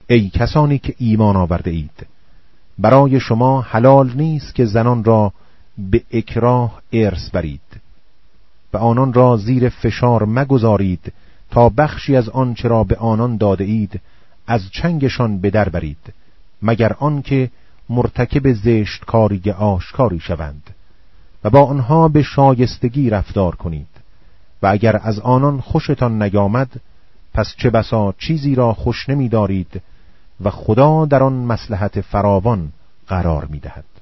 ای کسانی که ایمان آورده اید، برای شما حلال نیست که زنان را به اکراه ارث برید و آنان را زیر فشار مگذارید تا بخشی از آنچه را به آنان داده اید از چنگشان به در برید، مگر آنکه مرتکب زشت کاری آشکاری شوند و با آنها به شایستگی رفتار کنید. و اگر از آنان خوشتان نیامد، پس چه بسا چیزی را خوش نمی دارید و خدا در آن مصلحت فراوان قرار می دهد.